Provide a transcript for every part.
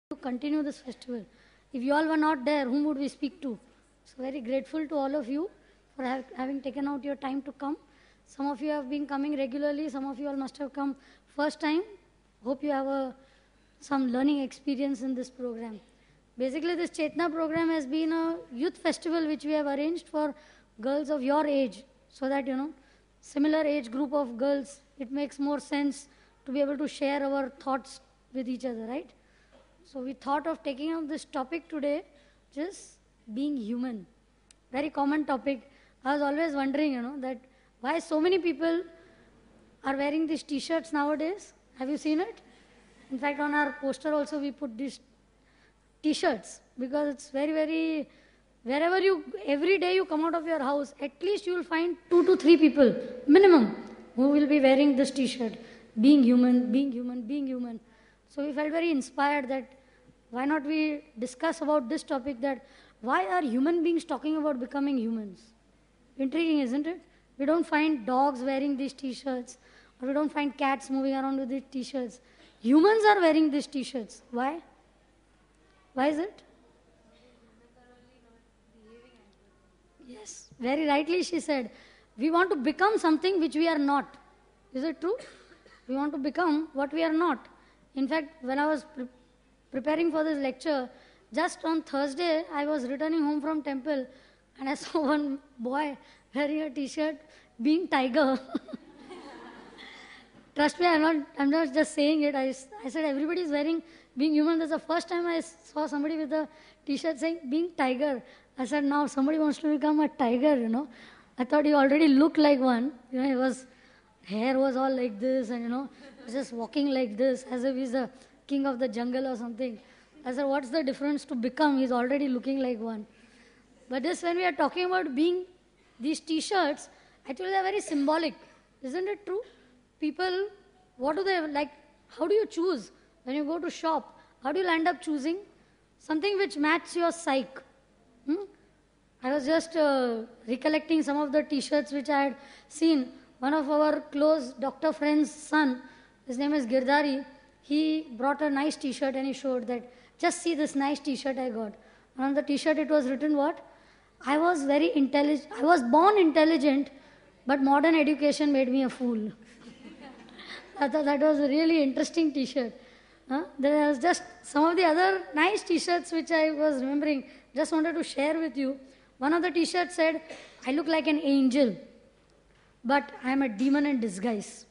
to continue this festival. If you all were not there, whom would we speak to? So very grateful to all of you for having taken out your time to come. Some of you have been coming regularly, some of you all must have come first time. Hope you have some learning experience in this program. Basically, this Chetna program has been a youth festival which we have arranged for girls of your age, so that, similar age group of girls, it makes more sense to be able to share our thoughts with each other, right? So we thought of taking up this topic today, just being human. Very common topic. I was always wondering, that why so many people are wearing these t-shirts nowadays. Have you seen it? In fact, on our poster also we put these t-shirts, because it's very, wherever every day you come out of your house, at least you will find 2 to 3 people, minimum, who will be wearing this t-shirt. Being human, being human, being human. So we felt very inspired that why not we discuss about this topic, that why are human beings talking about becoming humans? Intriguing, isn't it? We don't find dogs wearing these t-shirts, or we don't find cats moving around with these t-shirts. Humans are wearing these t-shirts. Why? Why is it? Yes, very rightly she said. We want to become something which we are not. Is it true? We want to become what we are not. In fact, when I was preparing for this lecture, just on Thursday, I was returning home from temple and I saw one boy wearing a t-shirt, being tiger. Trust me, I'm not just saying it. I said everybody is wearing being human. That's the first time I saw somebody with a t-shirt saying being tiger. I said, now somebody wants to become a tiger, I thought he already looked like one. Hair was all like this, and just walking like this, as if he's the king of the jungle or something. I said, what's the difference to become? He's already looking like one. But this, when we are talking about being these t-shirts, actually they're very symbolic. Isn't it true? People, what do they like? How do you choose? When you go to shop, how do you end up choosing? Something which matches your psyche. I was just recollecting some of the t-shirts which I had seen. One of our close doctor friend's son, his name is Girdhari, he brought a nice t-shirt and he showed that, just see this nice t-shirt I got. And on the t-shirt it was written what? I was very intelligent, I was born intelligent, but modern education made me a fool. I thought that was a really interesting t-shirt. There was just some of the other nice t-shirts which I was remembering, just wanted to share with you. One of the t-shirts said, I look like an angel, but I am a demon in disguise.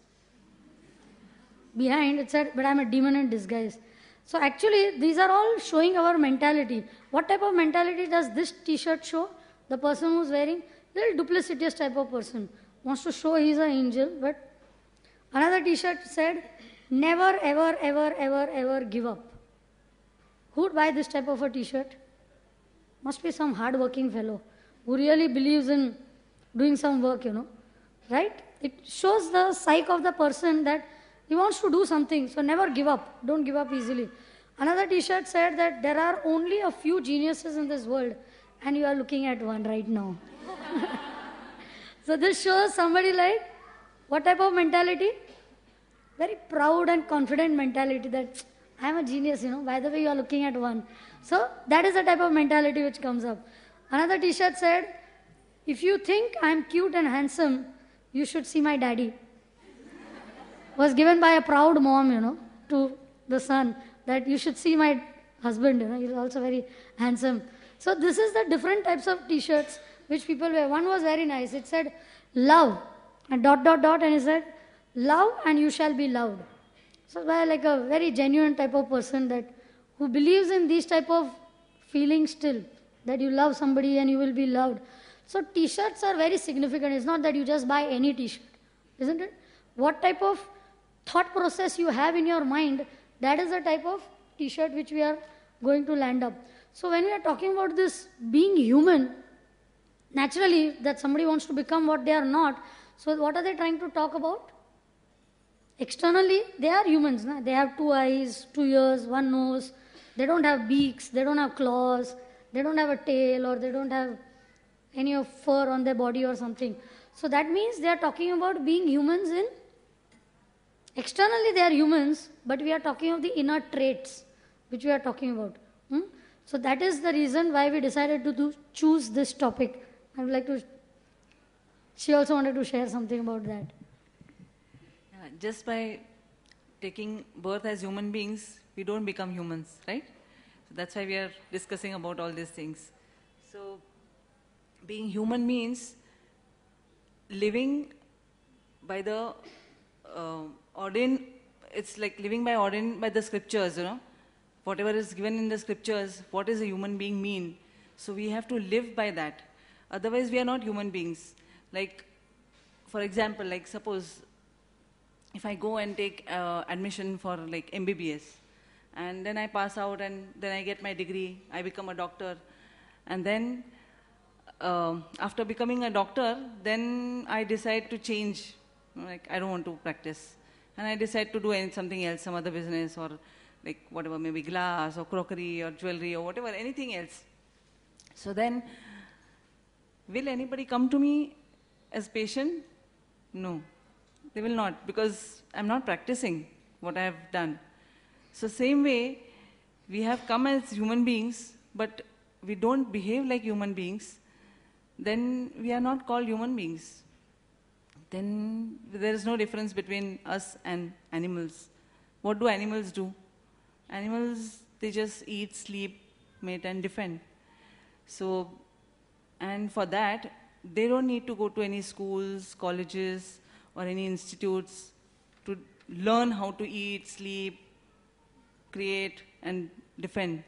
Behind it said, but I am a demon in disguise. So actually, these are all showing our mentality. What type of mentality does this t-shirt show? The person who's wearing, little duplicitous type of person. Wants to show he's an angel, but another t-shirt said, never, ever give up. Who would buy this type of a t-shirt? Must be some hard-working fellow who really believes in doing some work, right? It shows the psyche of the person that he wants to do something, so never give up. Don't give up easily. Another t-shirt said that there are only a few geniuses in this world, and you are looking at one right now. So this shows somebody like, what type of mentality? Very proud and confident mentality that I am a genius, by the way you are looking at one. So that is the type of mentality which comes up. Another t-shirt said, if you think I am cute and handsome, you should see my daddy. Was given by a proud mom, to the son, that you should see my husband, he's also very handsome. So this is the different types of t-shirts which people wear. One was very nice. It said, love, and ... and it said, love and you shall be loved. So by like a very genuine type of person that who believes in these type of feelings still, that you love somebody and you will be loved. So t-shirts are very significant. It's not that you just buy any t-shirt, isn't it? What type of thought process you have in your mind, that is the type of t-shirt which we are going to land up. So when we are talking about this being human, naturally that somebody wants to become what they are not. So what are they trying to talk about? Externally, they are humans. They have 2 eyes, 2 ears, 1 nose. They don't have beaks, they don't have claws, they don't have a tail, or they don't have any of fur on their body or something. So that means they are talking about being humans in Externally they are humans, but we are talking of the inner traits. which we are talking about. So that is the reason why we decided to choose this topic. I would like to, she also wanted to share something about that. Yeah, just by taking birth as human beings, we don't become humans, right? So that's why we are discussing about all these things. So being human means living by the ordained, it's like living by ordained by the scriptures, you know. Whatever is given in the scriptures, what does a human being mean? So we have to live by that. Otherwise, we are not human beings. Like, for example, like suppose if I go and take admission for like MBBS, and then I pass out, and then I get my degree, I become a doctor, and then after becoming a doctor, then I decide to change. Like, I don't want to practice, and I decide to do something else, some other business, or like whatever, maybe glass or crockery or jewelry or whatever, anything else. So then, will anybody come to me as patient? No, they will not, because I'm not practicing what I have done. So same way, we have come as human beings, but we don't behave like human beings, then we are not called human beings. Then there is no difference between us and animals. What do animals do? Animals, they just eat, sleep, mate, and defend. So, and for that, they don't need to go to any schools, colleges, or any institutes to learn how to eat, sleep, create, and defend.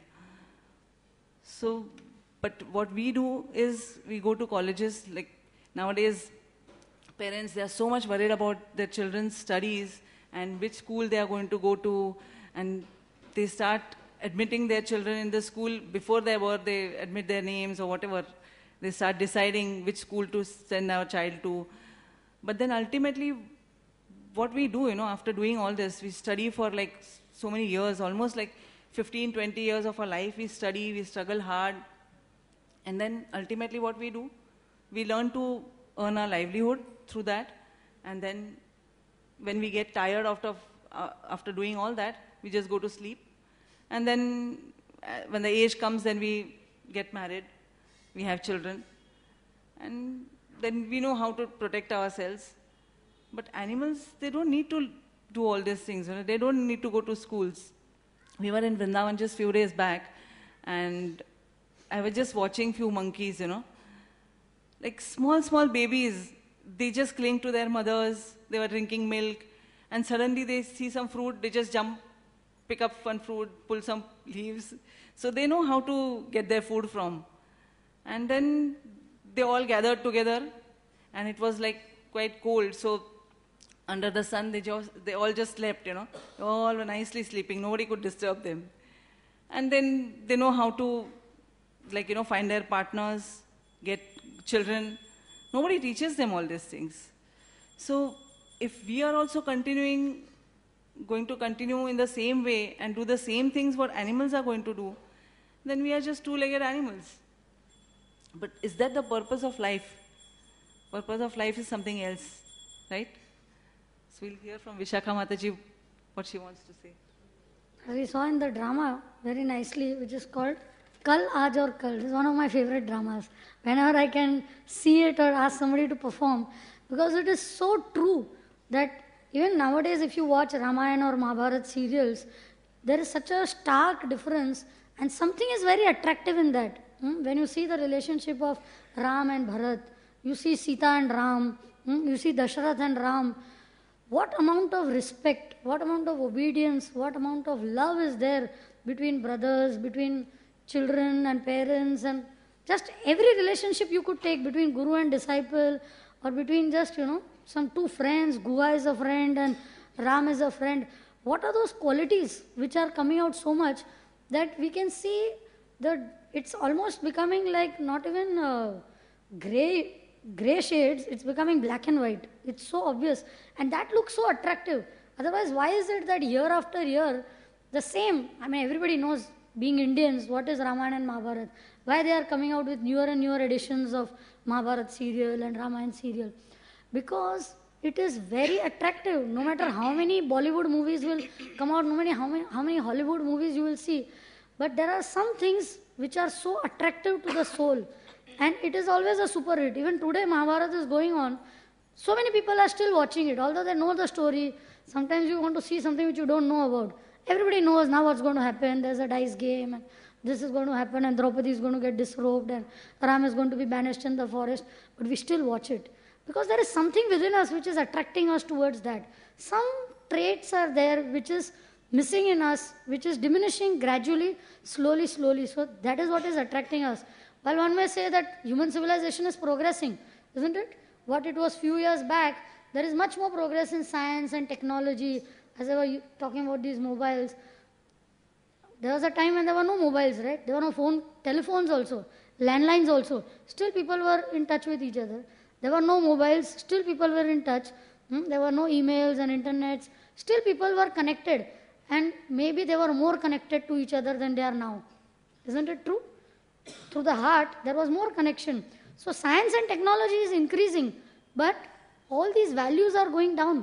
So, but what we do is we go to colleges. Like nowadays, parents, they are so much worried about their children's studies and which school they are going to go to, and they start admitting their children in the school before their birth. They admit their names or whatever. They start deciding which school to send our child to. But then ultimately, what we do, you know, after doing all this, we study for like so many years, almost like 15, 20 years of our life. We study, we struggle hard. And then ultimately what we do, we learn to earn our livelihood through that. And then when we get tired after doing all that, we just go to sleep. And then when the age comes, then we get married, we have children, and then we know how to protect ourselves. But animals, they don't need to do all these things. You know? They don't need to go to schools. We were in Vrindavan just few days back, and I was just watching few monkeys, you know. Like small, small babies, they just cling to their mothers, they were drinking milk, and suddenly they see some fruit, they just jump, pick up one fruit, pull some leaves. So they know how to get their food from. And then they all gathered together, and it was like quite cold. So under the sun, they all just slept, you know. They all were nicely sleeping. Nobody could disturb them. And then they know how to, like, you know, find their partners, get children. Nobody teaches them all these things. So if we are also going to continue in the same way and do the same things what animals are going to do, then we are just two-legged animals. But is that the purpose of life? Purpose of life is something else, right? So we'll hear from Vishakha Mataji what she wants to say. As we saw in the drama very nicely, which is called Kal Aaj Aur Kal. This is one of my favorite dramas. Whenever I can see it or ask somebody to perform, because it is so true that even nowadays if you watch Ramayana or Mahabharata serials, there is such a stark difference, and something is very attractive in that. When you see the relationship of Ram and Bharat, you see Sita and Ram, you see Dasharath and Ram, what amount of respect, what amount of obedience, what amount of love is there between brothers, between children and parents, and just every relationship you could take between guru and disciple, or between just, you know, some two friends, Guha is a friend and Ram is a friend. What are those qualities which are coming out so much that we can see that it's almost becoming like not even gray shades, it's becoming black and white. It's so obvious, and that looks so attractive. Otherwise, why is it that year after year the same, I mean, everybody knows, being Indians, what is Ramayana and Mahabharata, why they are coming out with newer and newer editions of Mahabharata serial and Ramayana serial? Because it is very attractive. No matter how many Bollywood movies will come out, no many how many Hollywood movies you will see, but there are some things which are so attractive to the soul, and it is always a super hit. Even today, Mahabharata is going on. So many people are still watching it, although they know the story. Sometimes you want to see something which you don't know about. Everybody knows now what's going to happen. There's a dice game, and this is going to happen, and Draupadi is going to get disrobed, and Ram is going to be banished in the forest. But we still watch it because there is something within us which is attracting us towards that. Some traits are there which is missing in us, which is diminishing gradually, slowly, slowly. So that is what is attracting us. While one may say that human civilization is progressing, isn't it? What it was few years back, there is much more progress in science and technology. As I was talking about these mobiles, there was a time when there were no mobiles, right? There were no telephones also, landlines also. Still people were in touch with each other. There were no mobiles, still people were in touch. There were no emails and internets. Still people were connected. And maybe they were more connected to each other than they are now. Isn't it true? Through the heart, there was more connection. So science and technology is increasing, but all these values are going down.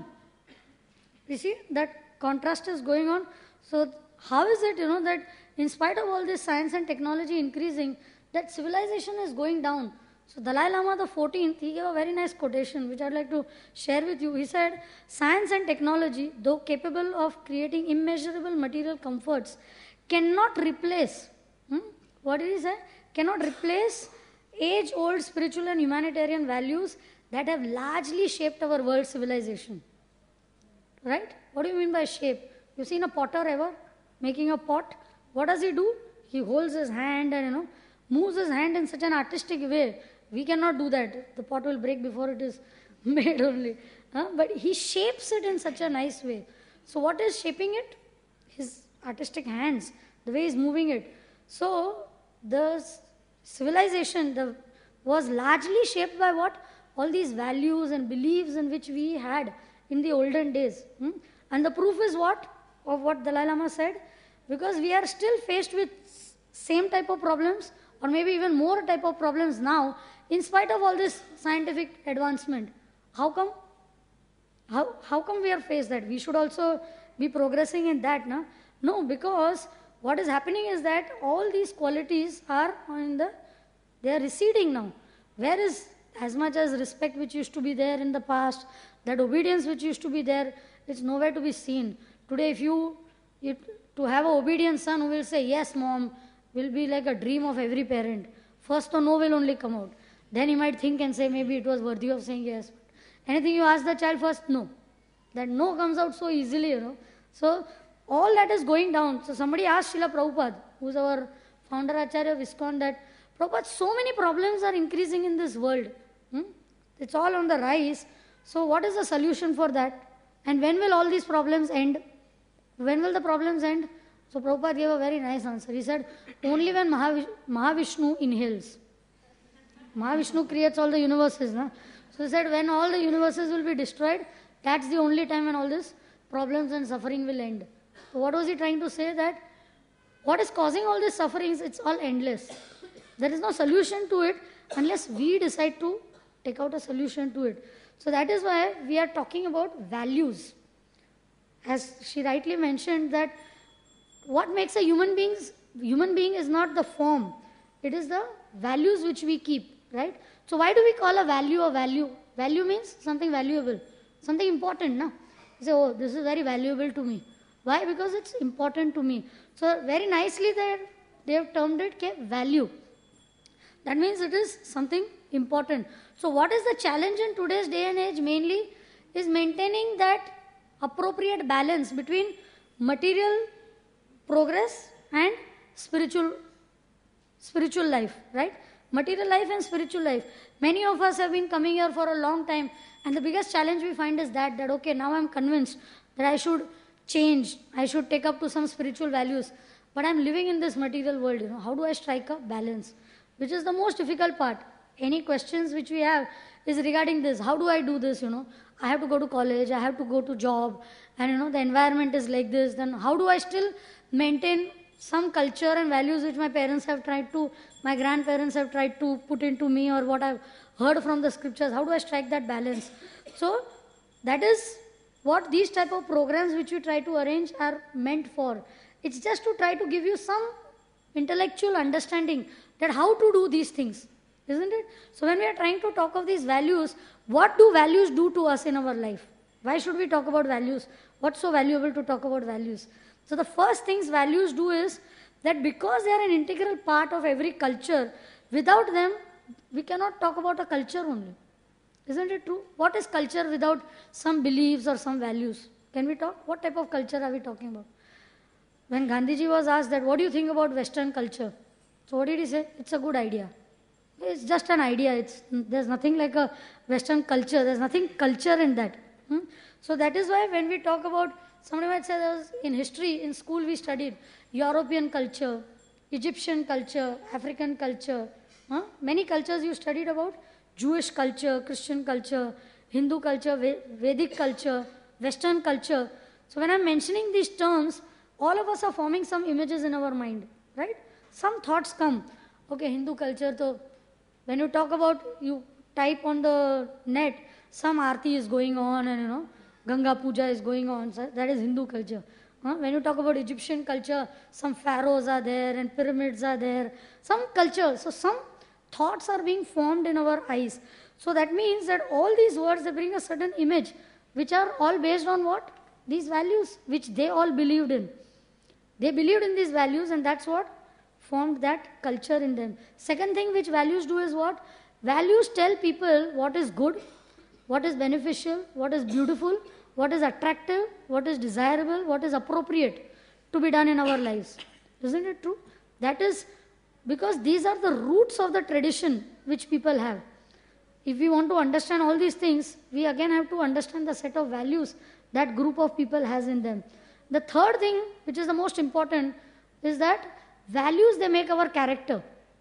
You see, that contrast is going on. So how is it, that in spite of all this science and technology increasing, that civilization is going down? So Dalai Lama the 14th, he gave a very nice quotation, which I'd like to share with you. He said, science and technology, though capable of creating immeasurable material comforts, cannot replace, what did he say? Cannot replace age-old spiritual and humanitarian values that have largely shaped our world civilization. Right? What do you mean by shape? You seen a potter ever making a pot? What does he do? He holds his hand and moves his hand in such an artistic way. We cannot do that. The pot will break before it is made only. But he shapes it in such a nice way. So what is shaping it? His artistic hands, the way he's moving it. So the civilization was largely shaped by what? All these values and beliefs in which we had in the olden days. And the proof is what? Of what Dalai Lama said? Because we are still faced with same type of problems, or maybe even more type of problems now, in spite of all this scientific advancement. How come? How come we are faced that? We should also be progressing in that, no? No, because what is happening is that all these qualities are they are receding now. Where is as much as respect which used to be there in the past, that obedience which used to be there, it's nowhere to be seen. Today, if to have an obedient son who will say, yes, mom, will be like a dream of every parent. First, the no will only come out. Then he might think and say, maybe it was worthy of saying yes. Anything you ask the child first, no. That no comes out so easily, So, all that is going down. So, somebody asked Srila Prabhupada, who is our founder Acharya of ISKCON, that Prabhupada, so many problems are increasing in this world. It's all on the rise. So, what is the solution for that? And when will all these problems end? When will the problems end? So Prabhupada gave a very nice answer. He said, only when Mahavishnu inhales. Mahavishnu creates all the universes. So he said, when all the universes will be destroyed, that's the only time when all these problems and suffering will end. So what was he trying to say? That what is causing all these sufferings, it's all endless. There is no solution to it unless we decide to take out a solution to it. So that is why we are talking about values. As she rightly mentioned, that what makes a human being is not the form. It is the values which we keep, right? So why do we call a value a value? Value means something valuable, something important, no? You say, oh, this is very valuable to me. Why? Because it's important to me. So very nicely they have termed it value. That means it is something important. So what is the challenge in today's day and age mainly is maintaining that appropriate balance between material progress and spiritual life, right? Material life and spiritual life. Many of us have been coming here for a long time, and the biggest challenge we find is that okay, now I'm convinced that I should change, I should take up to some spiritual values, but I'm living in this material world, how do I strike a balance? Which is the most difficult part. Any questions which we have is regarding this. How do I do this, I have to go to college, I have to go to job, and the environment is like this. Then how do I still maintain some culture and values which my parents have tried to, my grandparents have tried to put into me, or what I've heard from the scriptures? How do I strike that balance? So That is what these type of programs which we try to arrange are meant for. It's just to try to give you some intellectual understanding that how to do these things, isn't it? So when we are trying to talk of these values, what do values do to us in our life? Why should we talk about values? What's so valuable to talk about values? So the first things values do is that because they are an integral part of every culture, without them, we cannot talk about a culture only. Isn't it true? What is culture without some beliefs or some values? Can we talk? What type of culture are we talking about? When Gandhiji was asked that, what do you think about Western culture? So what did he say? It's a good idea. It's just an idea. There's nothing like a Western culture. There's nothing culture in that. So that is why when we talk about, somebody might say there was, in history, in school we studied European culture, Egyptian culture, African culture. Many cultures you studied about. Jewish culture, Christian culture, Hindu culture, Vedic culture, Western culture. So when I'm mentioning these terms, all of us are forming some images in our mind, right? Some thoughts come. Okay, Hindu culture, so when you talk about, you type on the net, some aarti is going on and Ganga Puja is going on. So that is Hindu culture. When you talk about Egyptian culture, some pharaohs are there and pyramids are there. Some culture, so some thoughts are being formed in our eyes. So that means that all these words, they bring a certain image, which are all based on what? These values, which they all believed in. They believed in these values, and that's what formed that culture in them. Second thing which values do is what? Values tell people what is good, what is beneficial, what is beautiful, what is attractive, what is desirable, what is appropriate to be done in our lives. Isn't it true? That is because these are the roots of the tradition which people have. If we want to understand all these things, we again have to understand the set of values that group of people has in them. The third thing, which is the most important, is that values, they make our character.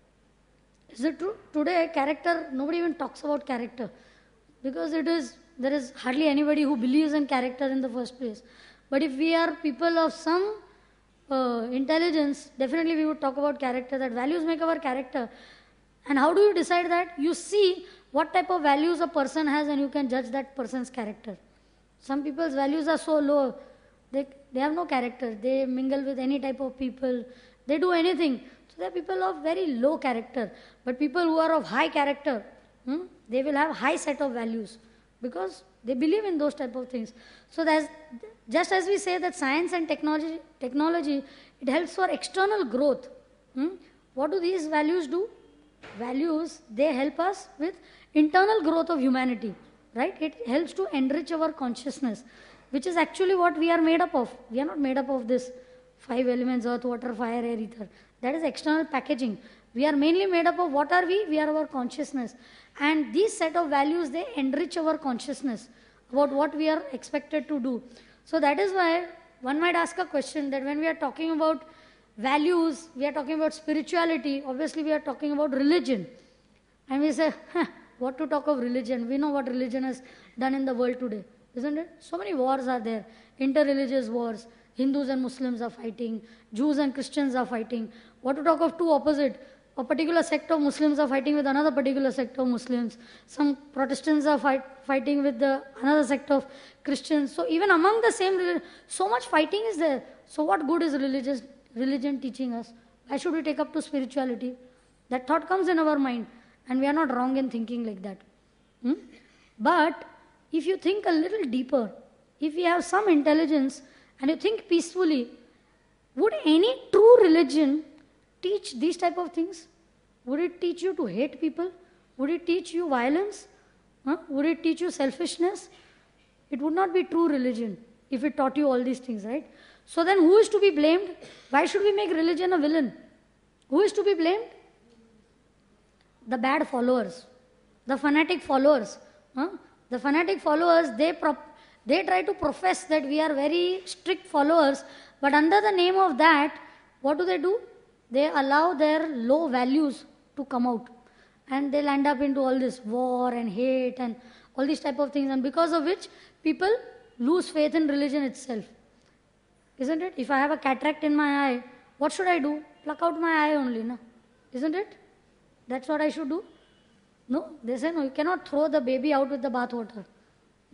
Is it true? Today, character, nobody even talks about character, because there is hardly anybody who believes in character in the first place. But if we are people of some intelligence, definitely we would talk about character, that values make our character. And how do you decide that? You see what type of values a person has and you can judge that person's character. Some people's values are so low, they have no character. They mingle with any type of people, they do anything. So they are people of very low character. But people who are of high character, they will have high set of values, because they believe in those type of things. So just as we say that science and technology, it helps for external growth. What do these values do? Values, they help us with internal growth of humanity, right? It helps to enrich our consciousness, which is actually what we are made up of. We are not made up of this 5 elements, earth, water, fire, air, ether. That is external packaging. We are mainly made up of, what are we? We are our consciousness. And these set of values, they enrich our consciousness about what we are expected to do. So that is why one might ask a question that when we are talking about values, we are talking about spirituality, obviously we are talking about religion. And we say, what to talk of religion? We know what religion has done in the world today, isn't it? So many wars are there, inter-religious wars. Hindus and Muslims are fighting, Jews and Christians are fighting. What to talk of two opposite? A particular sect of Muslims are fighting with another particular sect of Muslims. Some Protestants are fighting with another sect of Christians. So even among the same religion, so much fighting is there. So what good is religion teaching us? Why should we take up to spirituality? That thought comes in our mind, and we are not wrong in thinking like that. But if you think a little deeper, if you have some intelligence and you think peacefully, would any true religion teach these type of things? Would it teach you to hate people? Would it teach you violence? Would it teach you selfishness? It would not be true religion if it taught you all these things, right? So then who is to be blamed? Why should we make religion a villain? Who is to be blamed? The bad followers, the fanatic followers. The fanatic followers, they try to profess that we are very strict followers, but under the name of that, what do? They allow their low values to come out, and they'll end up into all this war and hate and all these type of things, and because of which people lose faith in religion itself. Isn't it? If I have a cataract in my eye, what should I do? Pluck out my eye only, no? Isn't it? That's what I should do? No, they say no, you cannot throw the baby out with the bath water.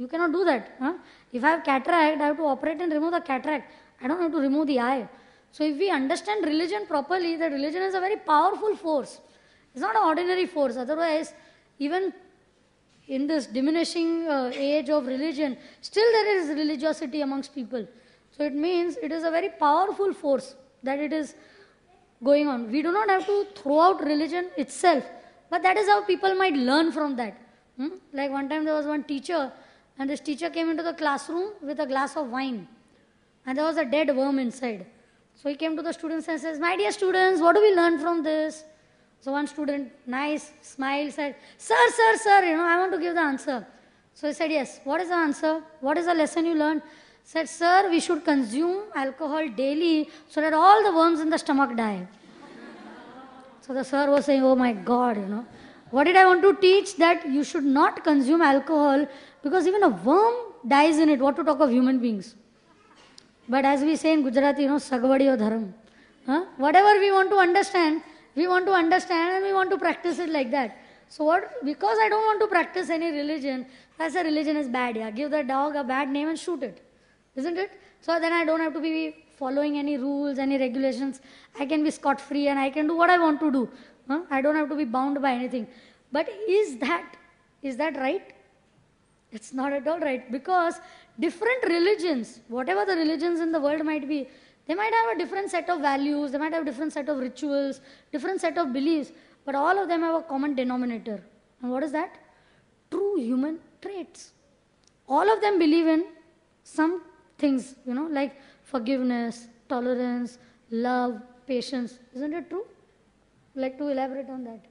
You cannot do that. Huh? If I have cataract, I have to operate and remove the cataract. I don't have to remove the eye. So if we understand religion properly, that religion is a very powerful force. It's not an ordinary force. Otherwise, even in this diminishing age of religion, still there is religiosity amongst people. So it means it is a very powerful force that it is going on. We do not have to throw out religion itself, but that is how people might learn from that. Like one time there was one teacher, and this teacher came into the classroom with a glass of wine, and there was a dead worm inside. So he came to the students and says, "My dear students, what do we learn from this?" So one student, nice, smile, said, "Sir, sir, sir, I want to give the answer." So he said, "Yes, what is the answer? What is the lesson you learned?" Said, "Sir, we should consume alcohol daily so that all the worms in the stomach die." So the sir was saying, "Oh my God, what did I want to teach? That you should not consume alcohol because even a worm dies in it. What to talk of human beings?" But as we say in Gujarati, Sagvadiyo Dharam. Whatever we want to understand and we want to practice it like that. So because I don't want to practice any religion, I say religion is bad. Yeah, give the dog a bad name and shoot it. Isn't it? So then I don't have to be following any rules, any regulations. I can be scot-free and I can do what I want to do. I don't have to be bound by anything. But is that right? It's not at all right, because different religions, whatever the religions in the world might be, they might have a different set of values, they might have a different set of rituals, different set of beliefs, but all of them have a common denominator. And what is that? True human traits. All of them believe in some things, like forgiveness, tolerance, love, patience. Isn't it true? I'd like to elaborate on that.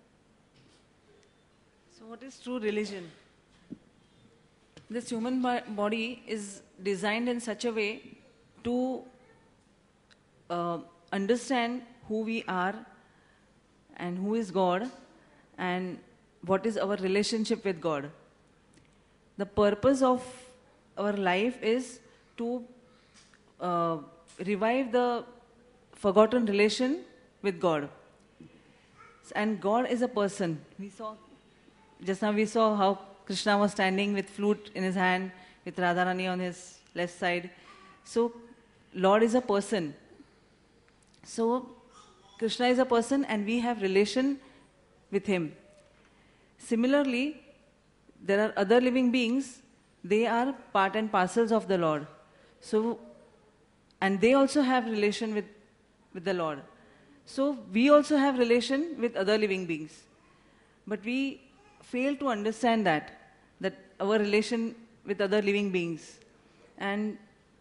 So what is true religion? This human body is designed in such a way to understand who we are and who is God and what is our relationship with God. The purpose of our life is to revive the forgotten relation with God. And God is a person. Just now we saw how Krishna was standing with flute in his hand, with Radharani on his left side. So, Lord is a person. So, Krishna is a person and we have relation with him. Similarly, there are other living beings, they are part and parcels of the Lord. So, and they also have relation with the Lord. So, we also have relation with other living beings. But we fail to understand that our relation with other living beings. And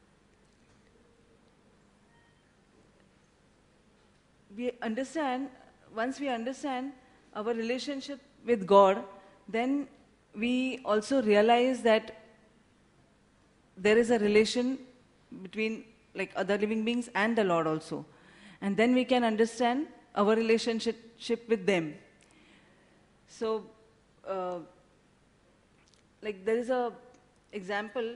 once we understand our relationship with God, then we also realize that there is a relation between other living beings and the Lord also. And then we can understand our relationship with them. So, there is a example.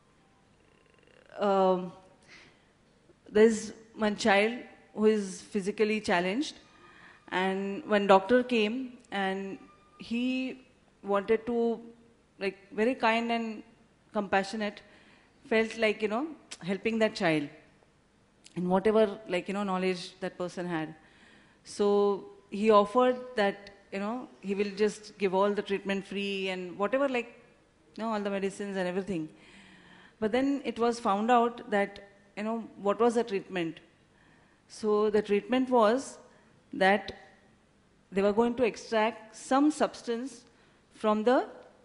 There is one child who is physically challenged, and one doctor came and he wanted to, very kind and compassionate, felt like, helping that child in whatever, knowledge that person had. So he offered that, he will just give all the treatment free and whatever, all the medicines and everything. But then it was found out that, what was the treatment? So the treatment was that they were going to extract some substance from the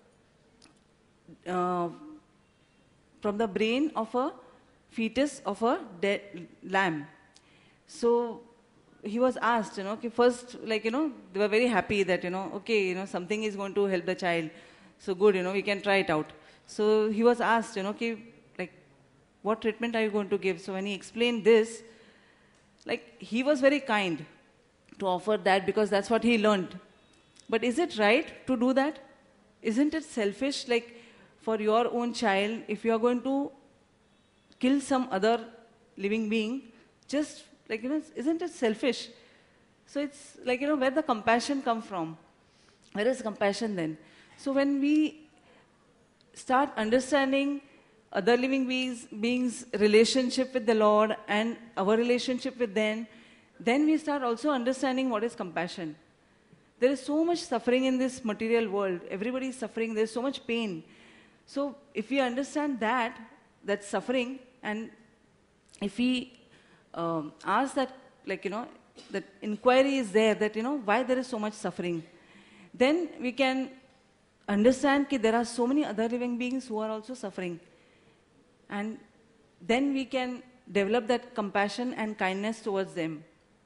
brain of a fetus of a dead lamb. So he was asked, first, they were very happy that, okay, something is going to help the child. So good, we can try it out. So he was asked, what treatment are you going to give? So when he explained this, he was very kind to offer that because that's what he learned. But is it right to do that? Isn't it selfish, for your own child, if you are going to kill some other living being, just, isn't it selfish? So it's where the compassion come from? Where is compassion then? So when we start understanding other living beings' relationship with the Lord and our relationship with them, then we start also understanding what is compassion. There is so much suffering in this material world. Everybody is suffering. There is so much pain. So if we understand that suffering, and if we ask that, like, that inquiry is there, that, why there is so much suffering, then we can understand that there are so many other living beings who are also suffering. And then we can develop that compassion and kindness towards them.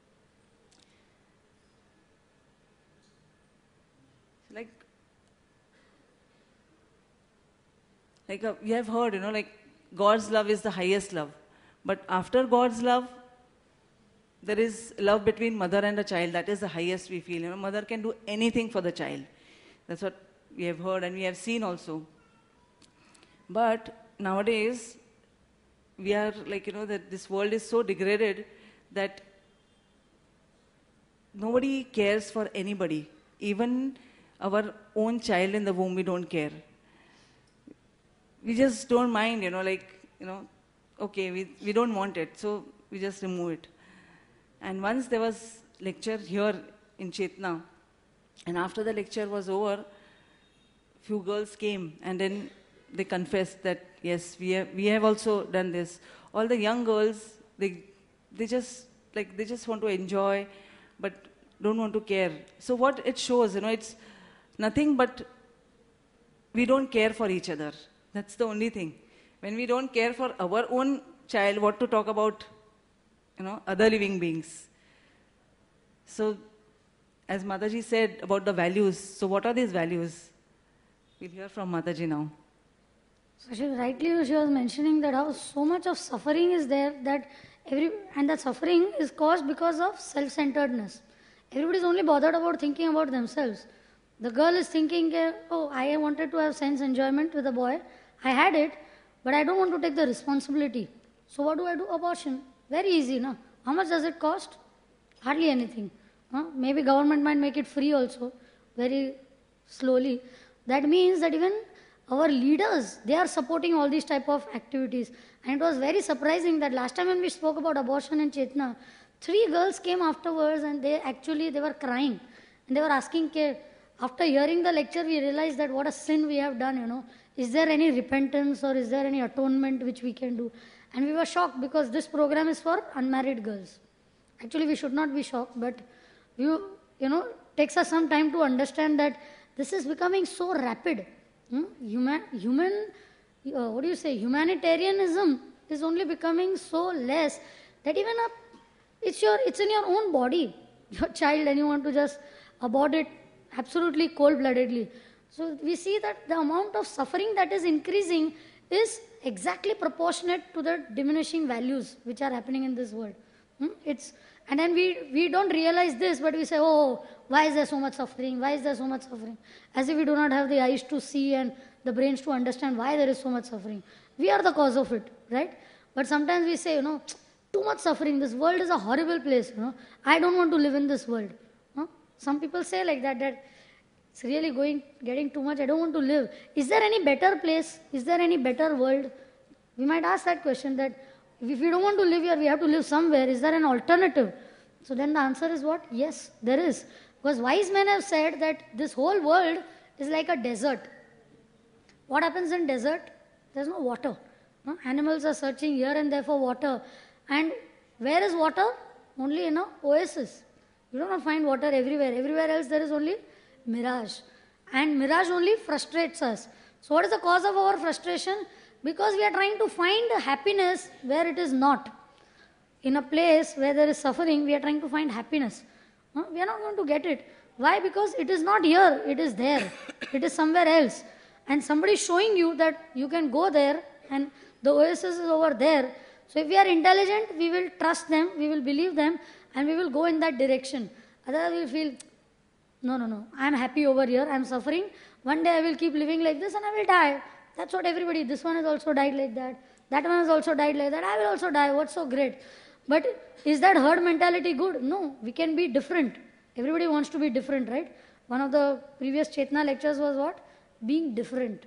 We have heard, God's love is the highest love. But after God's love, there is love between mother and a child. That is the highest we feel. Mother can do anything for the child. That's what we have heard and we have seen also. But nowadays, we are that this world is so degraded that nobody cares for anybody. Even our own child in the womb, we don't care. We just don't mind, okay, we don't want it, so we just remove it. And once there was lecture here in Chetna, and after the lecture was over, few girls came and then they confessed that, yes, we have also done this. All the young girls, they just want to enjoy, but don't want to care. So what it shows, it's nothing but we don't care for each other. That's the only thing. When we don't care for our own child, what to talk about, other living beings. So, as Mataji said about the values, so what are these values? We'll hear from Mataji now. So she was mentioning that how so much of suffering is there and that suffering is caused because of self-centeredness. Everybody is only bothered about thinking about themselves. The girl is thinking, oh, I wanted to have sense enjoyment with a boy. I had it, but I don't want to take the responsibility. So what do I do? Abortion. Very easy, no? How much does it cost? Hardly anything. Maybe government might make it free also, very slowly. That means that even our leaders, they are supporting all these type of activities. And it was very surprising that last time when we spoke about abortion in Chetna, 3 girls came afterwards and they were crying. And they were asking, after hearing the lecture, we realized that what a sin we have done, Is there any repentance or is there any atonement which we can do? And we were shocked because this program is for unmarried girls. Actually, we should not be shocked, but takes us some time to understand that this is becoming so rapid. Humanitarianism is only becoming so less that even it's in your own body, your child, and you want to just abort it absolutely cold-bloodedly. So we see that the amount of suffering that is increasing is exactly proportionate to the diminishing values which are happening in this world. And then we don't realize this, but we say, oh, why is there so much suffering? Why is there so much suffering? As if we do not have the eyes to see and the brains to understand why there is so much suffering. We are the cause of it, right? But sometimes we say, too much suffering. This world is a horrible place. I don't want to live in this world. Some people say like that it's really getting too much. I don't want to live. Is there any better place? Is there any better world? We might ask that question, that if we don't want to live here, we have to live somewhere. Is there an alternative? So then the answer is what? Yes, there is. Because wise men have said that this whole world is like a desert. What happens in desert? There's no water. Animals are searching here and there for water. And where is water? Only in an oasis. You don't find water everywhere. Everywhere else there is only mirage. And mirage only frustrates us. So what is the cause of our frustration? Because we are trying to find happiness where it is not. In a place where there is suffering, we are trying to find happiness. We are not going to get it. Why? Because it is not here. It is there. It is somewhere else. And somebody is showing you that you can go there and the oasis is over there. So if we are intelligent, we will trust them, we will believe them, and we will go in that direction. Otherwise we will feel, no, I am happy over here, I am suffering. One day I will keep living like this and I will die. That's what everybody, this one has also died like that. That one has also died like that. I will also die. What's so great? But is that herd mentality good? No, we can be different. Everybody wants to be different, right? One of the previous Chetna lectures was what? Being different.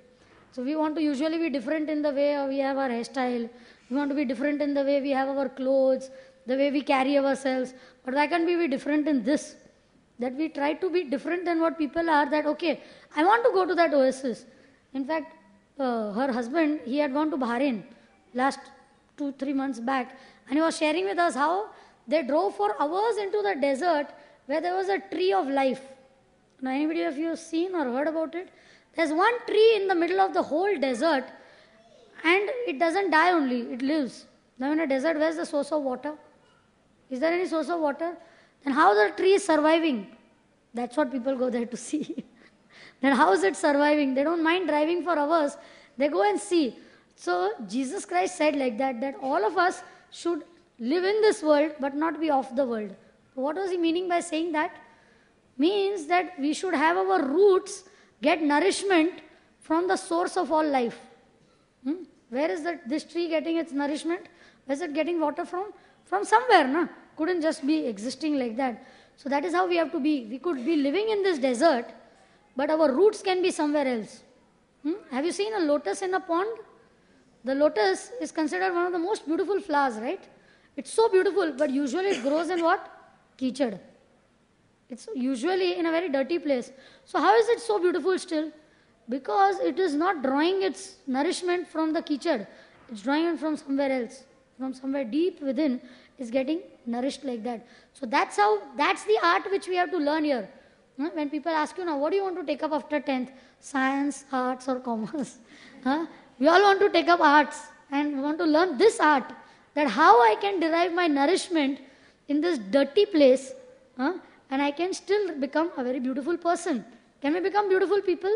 So we want to usually be different in the way we have our hairstyle. We want to be different in the way we have our clothes, the way we carry ourselves. But why can't we be different in this? That we try to be different than what people are. That, okay, I want to go to that oasis. In fact, her husband, he had gone to Bahrain last 2-3 months back. And he was sharing with us how they drove for hours into the desert where there was a tree of life. Now, anybody of you have seen or heard about it? There's one tree in the middle of the whole desert, and it doesn't die only, it lives. Now in a desert, where's the source of water? Is there any source of water? Then how the tree is surviving? That's what people go there to see. Then how is it surviving? They don't mind driving for hours. They go and see. So Jesus Christ said like that all of us should live in this world but not be of the world. What was he meaning by saying that? Means that we should have our roots get nourishment from the source of all life. Where is this tree getting its nourishment? Where is it getting water from? From somewhere, no? Couldn't just be existing like that. So that is how we have to be. We could be living in this desert, but our roots can be somewhere else. Have you seen a lotus in a pond? The lotus is considered one of the most beautiful flowers, right? It's so beautiful, but usually it grows in what? Kichad. It's usually in a very dirty place. So how is it so beautiful still? Because it is not drawing its nourishment from the kichad. It's drawing it from somewhere else. From somewhere deep within, is getting nourished like that. So that's the art which we have to learn here. When people ask you now, what do you want to take up after 10th? Science, arts or commerce? We all want to take up arts and we want to learn this art. That how I can derive my nourishment in this dirty place, and I can still become a very beautiful person. Can we become beautiful people?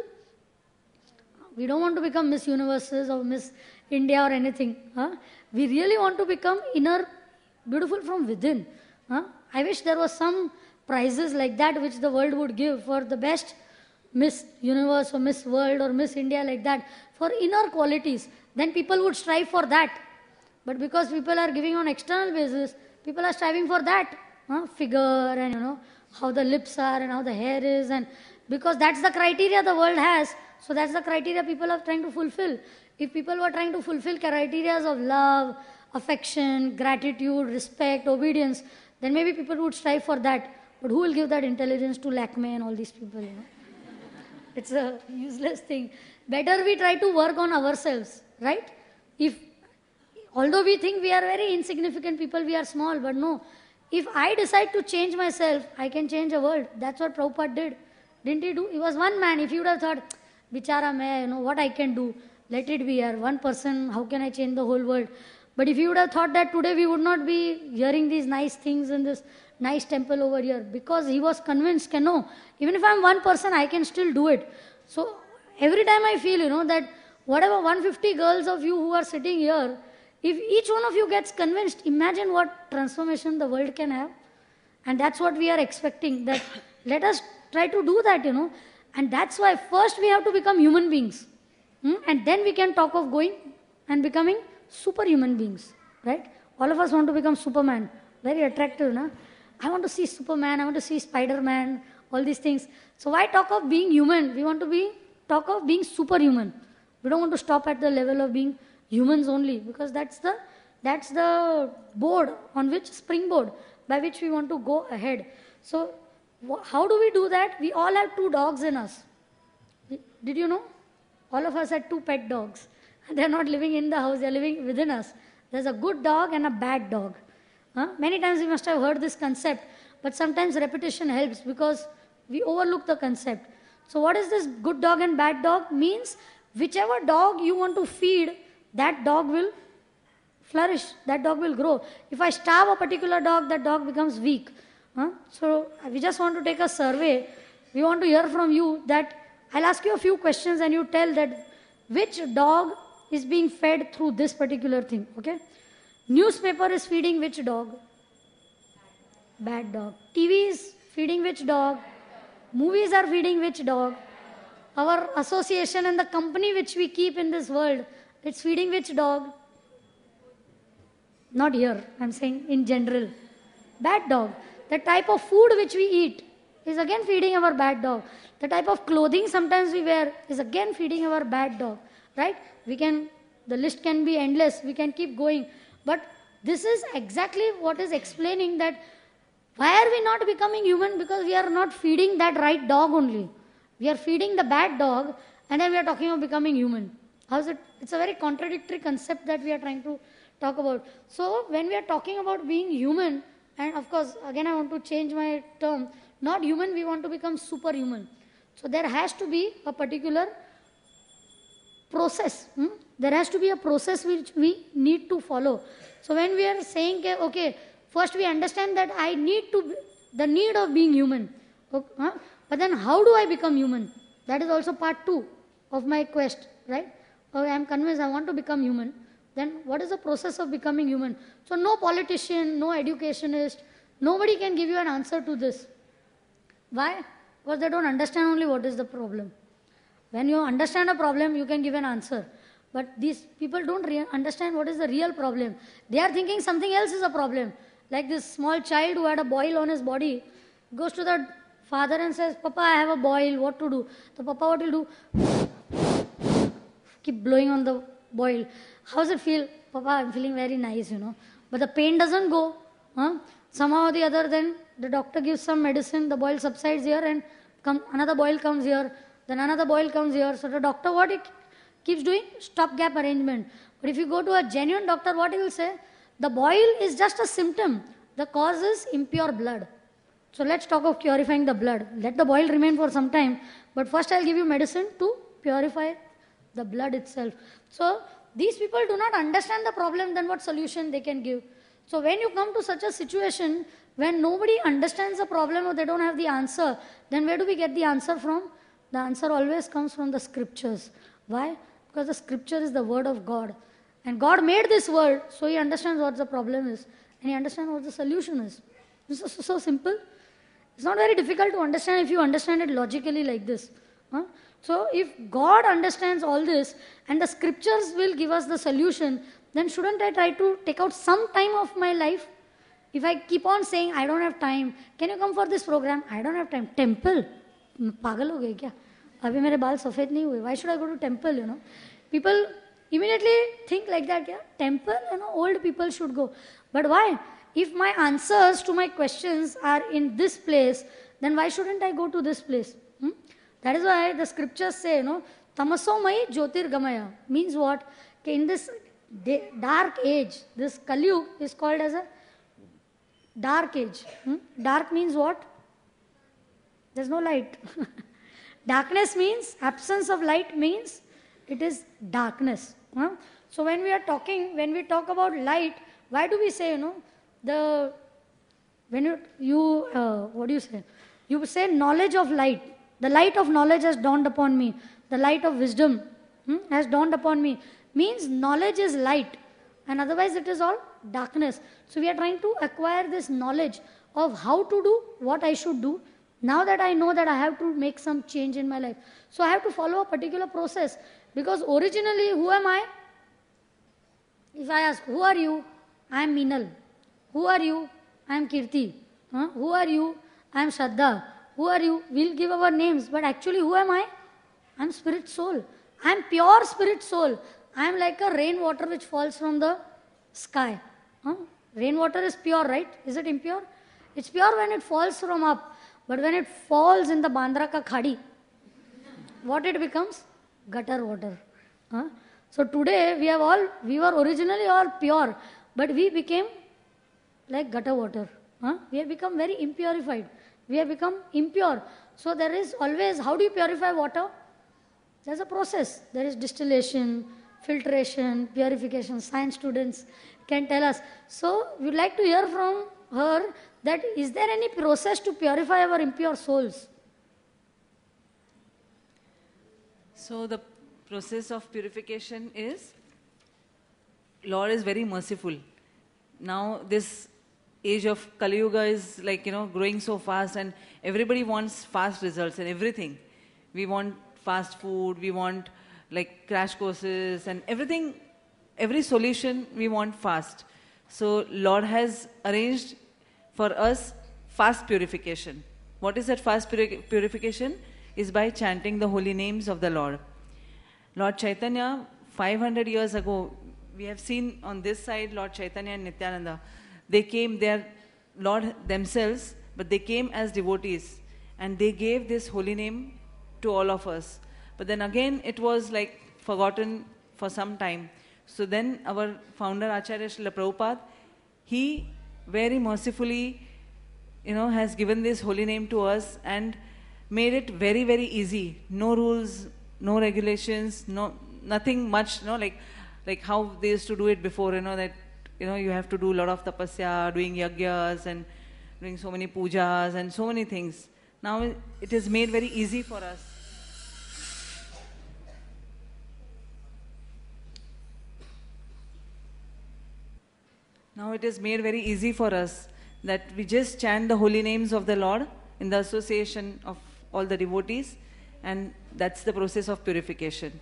We don't want to become Miss Universes or Miss India or anything. We really want to become inner beautiful from within. I wish there was some prizes like that which the world would give for the best Miss Universe or Miss World or Miss India like that for inner qualities. Then people would strive for that. But because people are giving on external basis, people are striving for that figure and how the lips are and how the hair is, and because that's the criteria the world has. So that's the criteria people are trying to fulfill. If people were trying to fulfill criteria of love, affection, gratitude, respect, obedience, then maybe people would strive for that. But who will give that intelligence to Lakme and all these people? It's a useless thing. Better we try to work on ourselves, right? Although we think we are very insignificant people, we are small, but no. If I decide to change myself, I can change the world. That's what Prabhupada did. Didn't he do? He was one man. If he would have thought, Bichara mein, what I can do, let it be here. One person, how can I change the whole world? But if he would have thought that today we would not be hearing these nice things in this nice temple over here, because he was convinced, no, even if I'm one person, I can still do it. So every time I feel, that whatever 150 girls of you who are sitting here, if each one of you gets convinced, imagine what transformation the world can have. And that's what we are expecting, that let us try to do that, And that's why first we have to become human beings. And then we can talk of going and becoming superhuman beings, right? All of us want to become Superman. Very attractive, no? I want to see Superman, I want to see Spider-Man, all these things. So why talk of being human? We want to talk of being superhuman. We don't want to stop at the level of being humans only, because that's the board on which, springboard, by which we want to go ahead. So how do we do that? We all have 2 dogs in us. Did you know? All of us had 2 pet dogs. They're not living in the house, they're living within us. There's a good dog and a bad dog. Many times we must have heard this concept, but sometimes repetition helps because we overlook the concept. So what is this good dog and bad dog? Means whichever dog you want to feed, that dog will flourish, that dog will grow. If I starve a particular dog, that dog becomes weak. So we just want to take a survey. We want to hear from you that I'll ask you a few questions and you tell that which dog is being fed through this particular thing, okay? Newspaper is feeding which dog? Bad dog. TV is feeding which dog? Movies are feeding which dog? Our association and the company which we keep in this world, it's feeding which dog? Not here, I'm saying in general. Bad dog. The type of food which we eat is again feeding our bad dog. The type of clothing sometimes we wear is again feeding our bad dog. right? The list can be endless, we can keep going. But this is exactly what is explaining that why are we not becoming human? Because we are not feeding that right dog only. We are feeding the bad dog, and then we are talking of becoming human. How is it? It's a very contradictory concept that we are trying to talk about. So when we are talking about being human, and of course, again I want to change my term, not human, we want to become superhuman. So there has to be a particular process. There has to be a process which we need to follow. So when we are saying, okay, first we understand that I need the need of being human. Okay, but then how do I become human? That is also part 2 of my quest, right? Okay, I am convinced I want to become human. Then what is the process of becoming human? So no politician, no educationist, nobody can give you an answer to this. Why? Because they don't understand only what is the problem. When you understand a problem, you can give an answer. But these people don't understand what is the real problem. They are thinking something else is a problem. Like this small child who had a boil on his body goes to the father and says, Papa, I have a boil, what to do? The Papa, what will do? Keep blowing on the boil. How does it feel? Papa, I'm feeling very nice, But the pain doesn't go. Somehow or the other, then the doctor gives some medicine, the boil subsides here, and another boil comes here, then another boil comes here. So the doctor, what it keeps doing? Stopgap arrangement. But if you go to a genuine doctor, what he will say? The boil is just a symptom. The cause is impure blood. So let's talk of purifying the blood. Let the boil remain for some time, but first I'll give you medicine to purify the blood itself. So these people do not understand the problem, then what solution they can give? So when you come to such a situation, when nobody understands the problem or they don't have the answer, then where do we get the answer from? The answer always comes from the scriptures. Why? Because the scripture is the word of God. And God made this world, so he understands what the problem is. And he understands what the solution is. This is so simple. It's not very difficult to understand if you understand it logically like this. So if God understands all this and the scriptures will give us the solution, then shouldn't I try to take out some time of my life? If I keep on saying, I don't have time, can you come for this program? I don't have time. Temple? Pagal ho gaye kya? Abhi mere baal safed nahi hue. Why should I go to temple, People immediately think like that, temple, old people should go. But why? If my answers to my questions are in this place, then why shouldn't I go to this place? That is why the scriptures say, Tamaso mai jyotirgamaya. Means what? In this dark age, this Kali is called as a dark age. Dark means what? There's no light. Darkness means, absence of light means it is darkness. So when we talk about light, why do we say, what do you say? You say knowledge of light. The light of knowledge has dawned upon me. The light of wisdom has dawned upon me. Means knowledge is light. And otherwise it is all darkness. So we are trying to acquire this knowledge of how to do what I should do. Now that I know that I have to make some change in my life. So I have to follow a particular process. Because originally, who am I? If I ask, who are you? I am Meenal. Who are you? I am Kirti. Who are you? I am Shraddha. Who are you? We'll give our names. But actually, who am I? I am spirit soul. I am pure spirit soul. I am like a rainwater which falls from the sky. Rainwater is pure, right? Is it impure? It's pure when it falls from up. But when it falls in the Bandra ka khadi, what it becomes? Gutter water. So today we were originally all pure, but we became like gutter water. We have become very impurified. We have become impure. So there is always, how do you purify water? There's a process. There is distillation, filtration, purification. Science students can tell us. So we would like to hear from her that is there any process to purify our impure souls? So the process of purification is, Lord is very merciful. Now this age of Kali Yuga is growing so fast, and everybody wants fast results and everything. We want fast food, we want crash courses and everything, every solution we want fast. So Lord has arranged for us fast purification. What is that fast purification? Is by chanting the holy names of the Lord. Lord Chaitanya, 500 years ago, we have seen on this side Lord Chaitanya and Nityananda. They came, they are Lord themselves, but they came as devotees. And they gave this holy name to all of us. But then again, it was like forgotten for some time. So then our founder Acharya Srila Prabhupada, he very mercifully, has given this holy name to us and made it very, very easy. No rules, no regulations, nothing much, like how they used to do it before, that, you have to do a lot of tapasya, doing yagyas and doing so many pujas and so many things. Now it is made very easy for us. Now it is made very easy for us that we just chant the holy names of the Lord in the association of all the devotees, and that's the process of purification.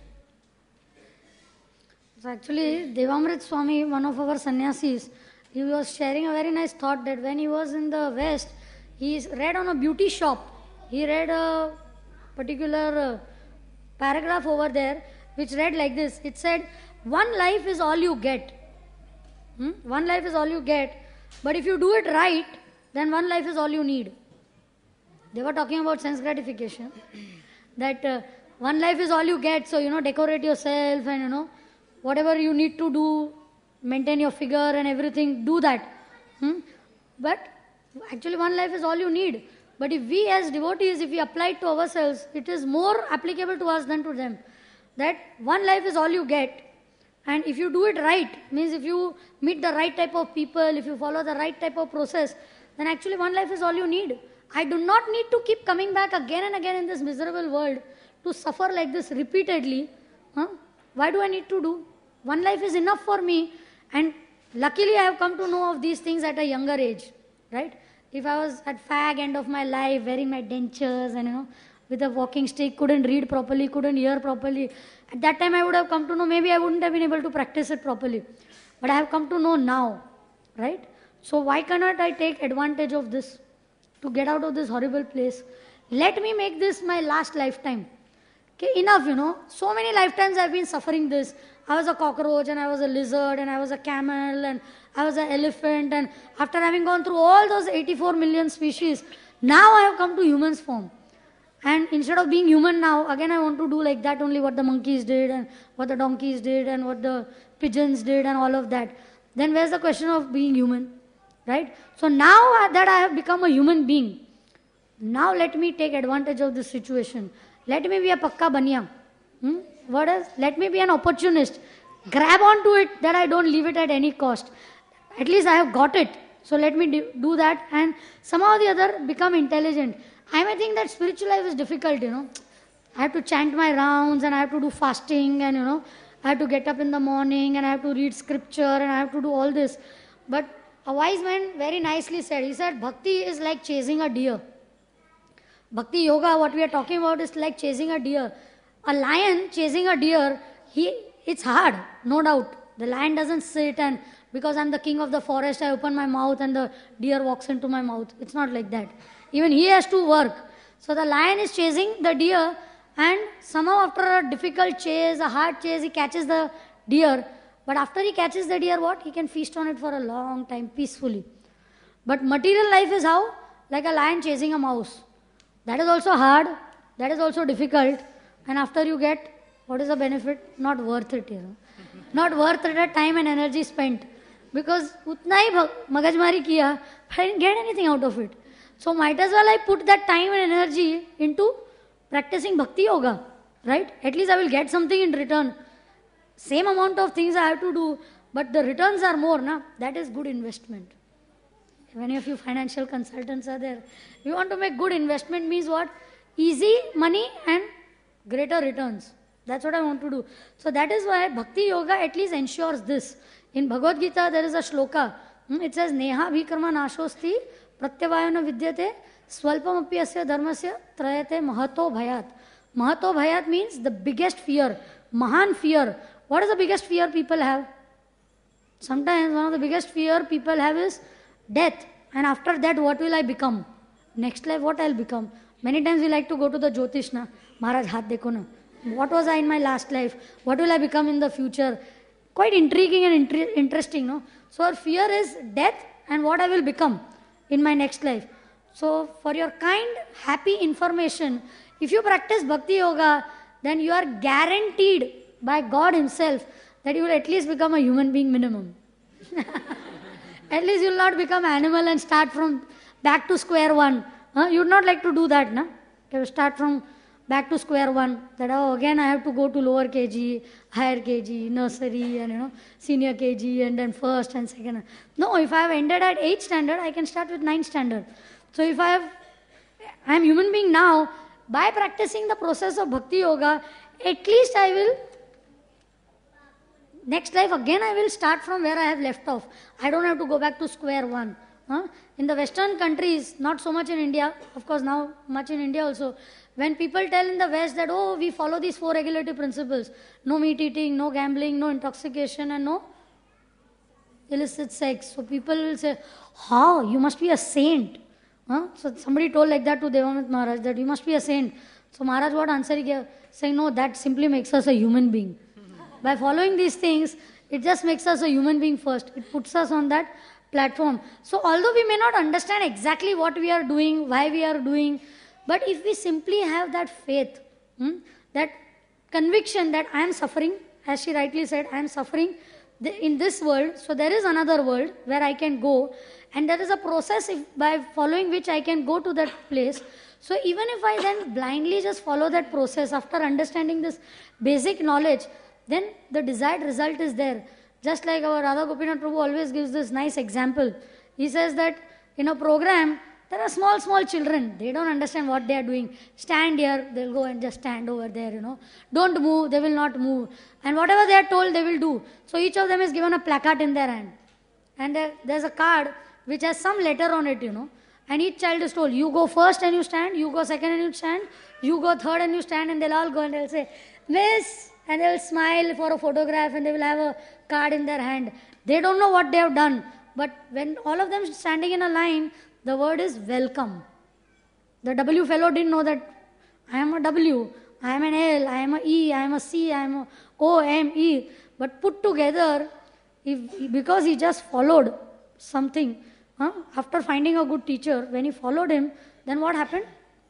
So actually, Devamrit Swami, one of our sannyasis, he was sharing a very nice thought that when he was in the West, he read on a beauty shop. He read a particular paragraph over there which read like this. It said, one life is all you get. One life is all you get, but if you do it right, then one life is all you need. They were talking about sense gratification. That one life is all you get, so decorate yourself and whatever you need to do, maintain your figure and everything, do that. But actually one life is all you need. But if we as devotees, if we apply it to ourselves, it is more applicable to us than to them. That one life is all you get. And if you do it right, means if you meet the right type of people, if you follow the right type of process, then actually one life is all you need. I do not need to keep coming back again and again in this miserable world to suffer like this repeatedly. Why do I need to do? One life is enough for me, and luckily I have come to know of these things at a younger age, right? If I was at fag end of my life, wearing my dentures and with a walking stick, couldn't read properly, couldn't hear properly, at that time I would have come to know, maybe I wouldn't have been able to practice it properly. But I have come to know now, right? So why cannot I take advantage of this to get out of this horrible place? Let me make this my last lifetime. Okay, enough, so many lifetimes I've been suffering this. I was a cockroach and I was a lizard and I was a camel and I was an elephant, and after having gone through all those 84 million species, now I have come to human's form. And instead of being human now, again I want to do like that only what the monkeys did and what the donkeys did and what the pigeons did and all of that. Then where's the question of being human, right? So now that I have become a human being, now let me take advantage of this situation. Let me be a pakka baniya. What else? Let me be an opportunist. Grab onto it that I don't leave it at any cost. At least I have got it. So let me do that and somehow or the other become intelligent. I may think that spiritual life is difficult, I have to chant my rounds and I have to do fasting and, I have to get up in the morning and I have to read scripture and I have to do all this. But a wise man very nicely said, he said, bhakti is like chasing a deer. Bhakti yoga, what we are talking about, is like chasing a deer. A lion chasing a deer, it's hard, no doubt. The lion doesn't sit and because I'm the king of the forest, I open my mouth and the deer walks into my mouth. It's not like that. Even he has to work. So the lion is chasing the deer, and somehow after a difficult chase, a hard chase, he catches the deer. But after he catches the deer, what? He can feast on it for a long time, peacefully. But material life is how? Like a lion chasing a mouse. That is also hard. That is also difficult. And after you get, what is the benefit? Not worth it, Not worth it, the time and energy spent. Because utna hi magajmari kiya, but I didn't get anything out of it. So might as well I put that time and energy into practicing bhakti yoga, right? At least I will get something in return. Same amount of things I have to do, but the returns are more, na? That is good investment. If any of you financial consultants are there, you want to make good investment means what? Easy money and greater returns. That's what I want to do. So that is why bhakti yoga at least ensures this. In Bhagavad Gita there is a shloka. It says, Neha bhikarma nashosti pratyavayana vidyate swalpam api asya dharmasya trayate mahato bhayat. Mahato bhayat means the biggest fear. Mahan fear. What is the biggest fear people have? Sometimes one of the biggest fear people have is death. And after that, what will I become? Next life, what I'll become? Many times we like to go to the Jyotish na. Maharaj, haath dekho na. What was I in my last life? What will I become in the future? Quite intriguing and interesting, no? So our fear is death and what I will become in my next life. So for your kind, happy information, if you practice Bhakti Yoga, then you are guaranteed by God Himself that you will at least become a human being minimum. At least you will not become animal and start from back to square one. You would not like to do that, na? You start from back to square one. That again I have to go to lower KG, higher KG, nursery, and senior KG, and then first and second. No, if I have ended at 8th standard, I can start with 9th standard. So if I am human being now, by practicing the process of Bhakti Yoga, at least I will, next life again I will start from where I have left off. I don't have to go back to square one. In the Western countries, not so much in India, of course now much in India also, when people tell in the West that, oh, we follow these 4 regulative principles, no meat eating, no gambling, no intoxication, and no illicit sex. So people will say, how? You must be a saint. So somebody told like that to Devamit Maharaj, that you must be a saint. So Maharaj, what answer he gave? Saying, no, that simply makes us a human being. By following these things, it just makes us a human being first. It puts us on that platform. So although we may not understand exactly what we are doing, why we are doing, but if we simply have that faith, that conviction that I am suffering, as she rightly said, I am suffering in this world, so there is another world where I can go, and there is a process by following which I can go to that place. So even if I then blindly just follow that process after understanding this basic knowledge, then the desired result is there. Just like our Radha Gopinath Prabhu always gives this nice example. He says that in a program, there are small children. They don't understand what they are doing. Stand here, they'll go and just stand over there, Don't move, they will not move. And whatever they are told, they will do. So each of them is given a placard in their hand. And there's a card which has some letter on it, And each child is told, you go first and you stand, you go second and you stand, you go third and you stand, and they'll all go and they'll say, Miss, and they will smile for a photograph and they will have a card in their hand. They don't know what they have done. But when all of them standing in a line, the word is welcome. The W fellow didn't know that I am a W, I am an L, I am a E, I am a C, I am a O, M, E. But put together, because he just followed something, after finding a good teacher, when he followed him, then what happened?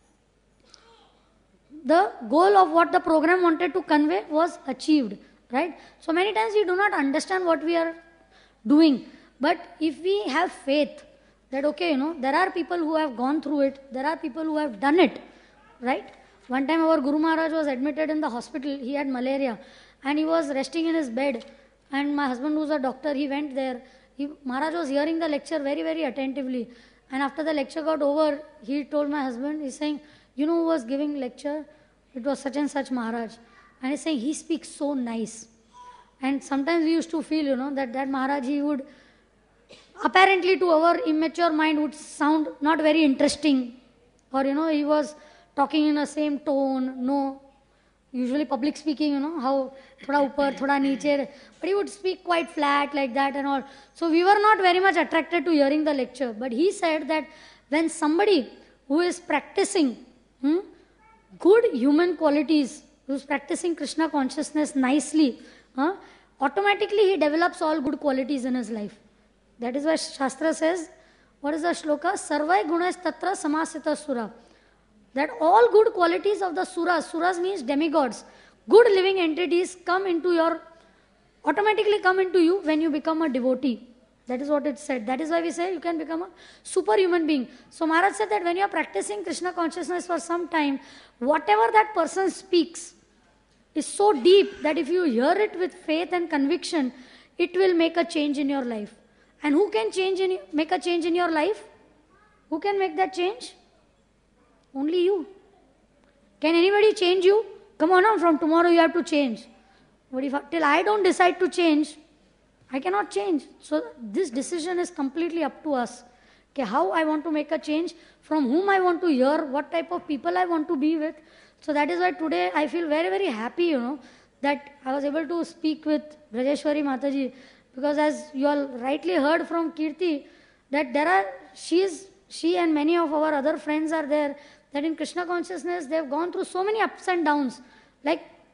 The goal of what the program wanted to convey was achieved, right? So many times we do not understand what we are doing. But if we have faith that, okay, there are people who have gone through it, there are people who have done it, right? One time our Guru Maharaj was admitted in the hospital, he had malaria, and he was resting in his bed, and my husband who's a doctor, he went there. Maharaj was hearing the lecture very, very attentively, and after the lecture got over, he told my husband, he's saying, who was giving lecture? It was such and such Maharaj. And he's saying, he speaks so nice. And sometimes we used to feel, that Maharaj, he would, apparently to our immature mind, would sound not very interesting. Or, he was talking in the same tone, no. Usually public speaking, how thoda upar, thoda niche. But he would speak quite flat like that and all. So we were not very much attracted to hearing the lecture. But he said that when somebody who is practicing good human qualities, who is practicing Krishna consciousness nicely, automatically he develops all good qualities in his life. That is why Shastra says, what is the shloka? Sarvai gunas tatra samasita sura. That all good qualities of the suras means demigods, good living entities automatically come into you when you become a devotee. That is what it said. That is why we say you can become a superhuman being. So Maharaj said that when you are practicing Krishna consciousness for some time, whatever that person speaks is so deep that if you hear it with faith and conviction, it will make a change in your life. And who can make a change in your life? Who can make that change? Only you. Can anybody change you? Come on, from tomorrow you have to change. But till I don't decide to change, I cannot change. So this decision is completely up to us. Okay, how I want to make a change, from whom I want to hear, what type of people I want to be with. So that is why today I feel very, very happy, that I was able to speak with Brajeshwari Mataji. Because as you all rightly heard from Kirti, that she and many of our other friends are there, that in Krishna consciousness they have gone through so many ups and downs. Like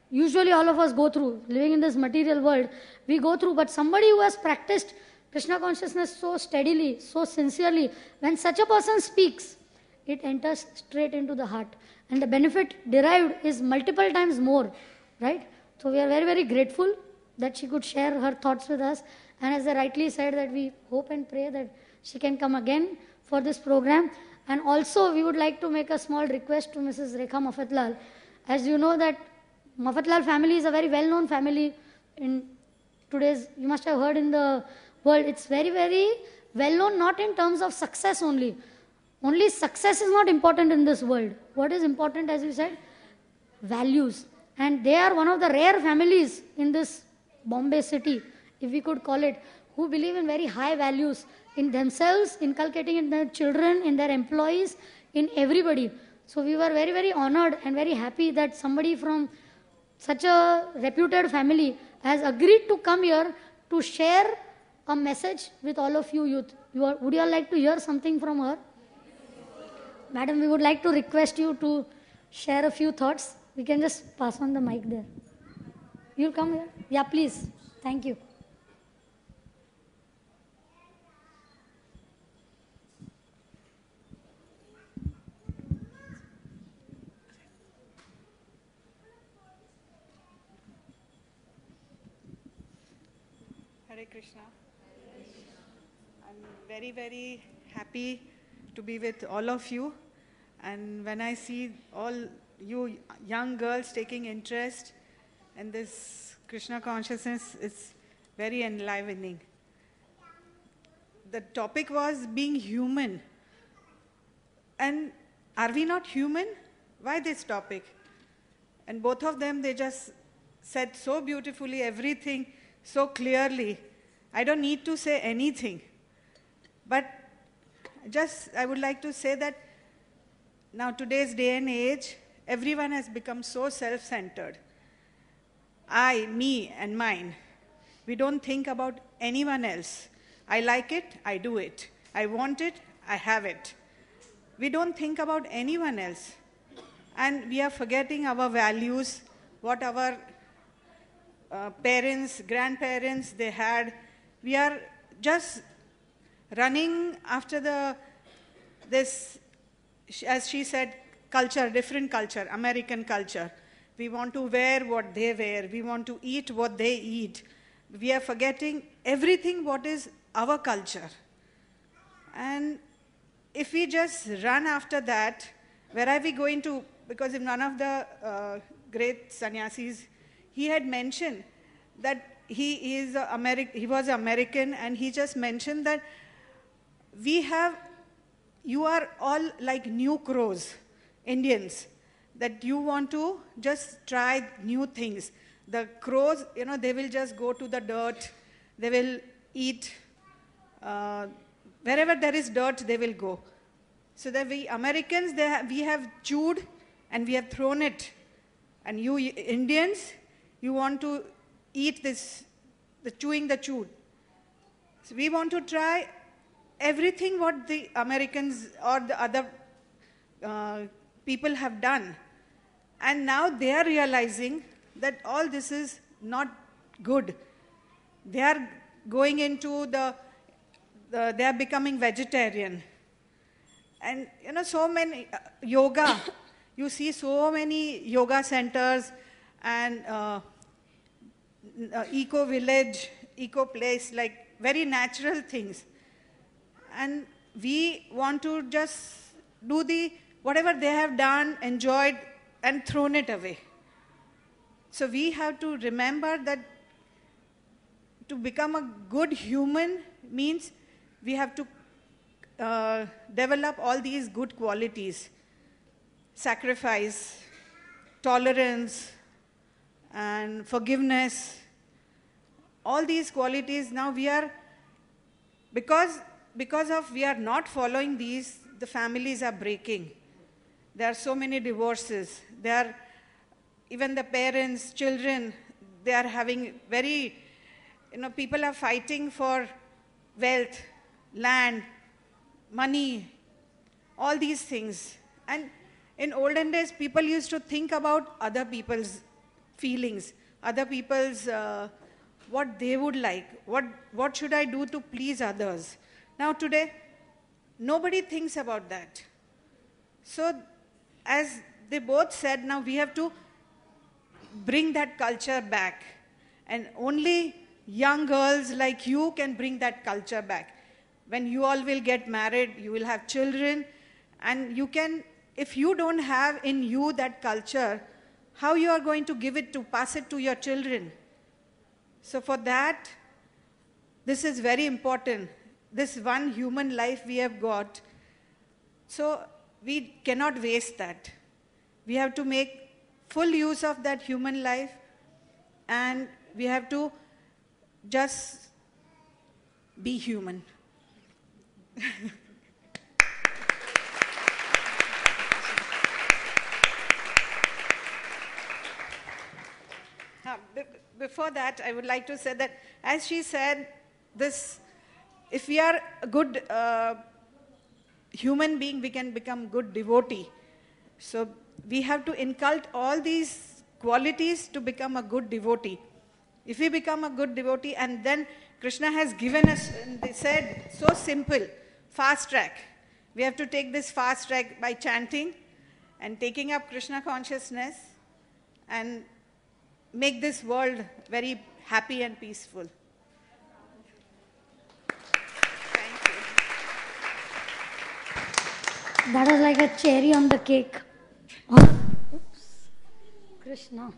usually all of us go through. Living in this material world, we go through. But somebody who has practiced Krishna consciousness so steadily, so sincerely, when such a person speaks, it enters straight into the heart. And the benefit derived is multiple times more, right? So we are very, very grateful that she could share her thoughts with us. And as I rightly said, that we hope and pray that she can come again for this program. And also we would like to make a small request to Mrs. Rekha Mafatlal. As you know that Mafatlal family is a very well-known family in today's, you must have heard in the world. It's very, very well-known, not in terms of success only. Only success is not important in this world. What is important, as you said? Values. And they are one of the rare families in this Bombay city, if we could call it, who believe in very high values in themselves, inculcating in their children, in their employees, in everybody. So we were very, very honored and very happy that somebody from such a reputed family has agreed to come here to share a message with all of you youth. Would you all like to hear something from her? Madam, we would like to request you to share a few thoughts. We can just pass on the mic there. You'll come here? Yeah, please. Thank you. Hare Krishna. I'm very, very happy to be with all of you. And when I see all you young girls taking interest in this Krishna consciousness, it's very enlivening. The topic was being human. And are we not human? Why this topic? And both of them, they just said so beautifully everything, so clearly. I don't need to say anything. But just I would like to say that now today's day and age, everyone has become so self-centered. I, me, and mine. We don't think about anyone else. I like it, I do it. I want it, I have it. We don't think about anyone else. And we are forgetting our values, what our parents, grandparents, they had. We are just running after this, as she said, culture, different culture, American culture. We want to wear what they wear. We want to eat what they eat. We are forgetting everything what is our culture. And if we just run after that, where are we going to? Because in one of the great sannyasis, he had mentioned that he was American, and he just mentioned that you are all like new crows, Indians, that you want to just try new things. The crows, they will just go to the dirt, they will eat, wherever there is dirt, they will go. So that we Americans, we have chewed and we have thrown it. And you Indians, you want to eat the chewed. So we want to try everything what the Americans or the other people have done. And now they are realizing that all this is not good. They are going into they are becoming vegetarian. And so many yoga, you see so many yoga centers and eco-village, eco-place, like very natural things. And we want to just do whatever they have done, enjoyed, and thrown it away. So we have to remember that to become a good human means we have to develop all these good qualities: sacrifice, tolerance, and forgiveness. All these qualities now we are, because of we are not following these, the families are breaking. There are so many divorces. Even the parents, children, they are having people are fighting for wealth, land, money, all these things. And in olden days, people used to think about other people's feelings, other people's what they would like, what should I do to please others. Now today, nobody thinks about that. So as they both said, now we have to bring that culture back. And only young girls like you can bring that culture back. When you all will get married, you will have children, and you can, if you don't have in you that culture, how you are going to give it to, pass it to your children? So for that, this is very important. This one human life we have got, so we cannot waste that. We have to make full use of that human life, and we have to just be human. Before that, I would like to say that, as she said, this, if we are a good human being, we can become good devotee. So we have to inculcate all these qualities to become a good devotee. If we become a good devotee, and then Krishna has given us, and they said, so simple, fast track. We have to take this fast track by chanting and taking up Krishna consciousness and make this world very happy and peaceful. Thank you. That was like a cherry on the cake. Oh, oops. Krishna.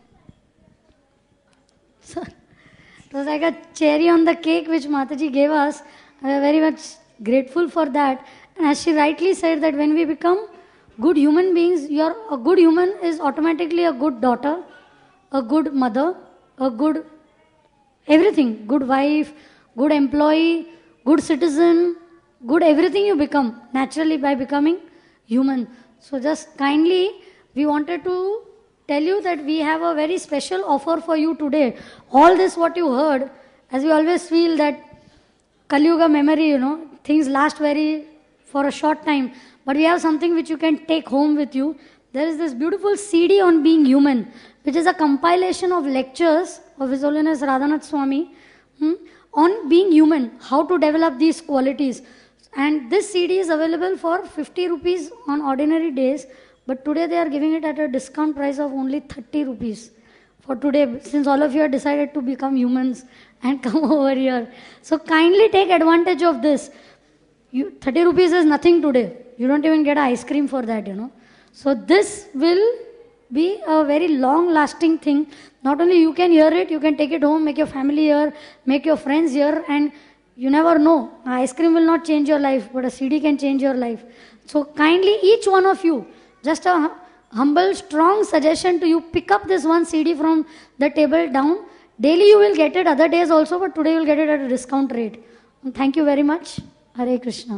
So, it was like a cherry on the cake which Mataji gave us. We are very much grateful for that. And as she rightly said, that when we become good human beings, a good human is automatically a good daughter, a good mother, a good everything, good wife, good employee, good citizen, good everything you become naturally by becoming human. So just kindly, we wanted to tell you that we have a very special offer for you today. All this what you heard, as we always feel that Kali Yuga memory, things last for a short time, but we have something which you can take home with you. There is this beautiful CD on being human, which is a compilation of lectures of His Holiness Radhanath Swami on being human, how to develop these qualities. And this CD is available for 50 rupees on ordinary days, but today they are giving it at a discount price of only 30 rupees for today, since all of you have decided to become humans and come over here. So kindly take advantage of this. 30 rupees is nothing today. You don't even get ice cream for that, So this will be a very long-lasting thing. Not only you can hear it, you can take it home, make your family hear, make your friends hear, and you never know. Ice cream will not change your life, but a CD can change your life. So kindly, each one of you, just a humble, strong suggestion to you, pick up this one CD from the table down. Daily you will get it, other days also, but today you will get it at a discount rate. And thank you very much. Hare Krishna.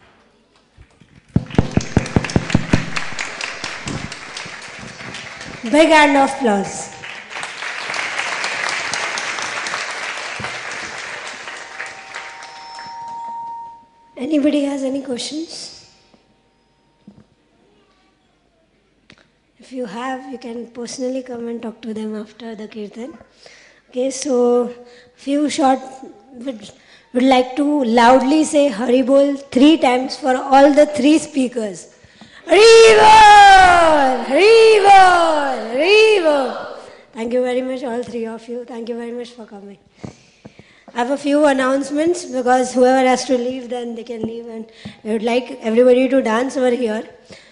Big hand of applause. Anybody has any questions? If you have, you can personally come and talk to them after the kirtan. Okay, so few short would like to loudly say Hari Bol 3 times for all the 3 speakers. Hari Bol! Hari Bol! Hari Bol! Thank you very much, all 3 of you. Thank you very much for coming. I have a few announcements because whoever has to leave, then they can leave. And I would like everybody to dance over here.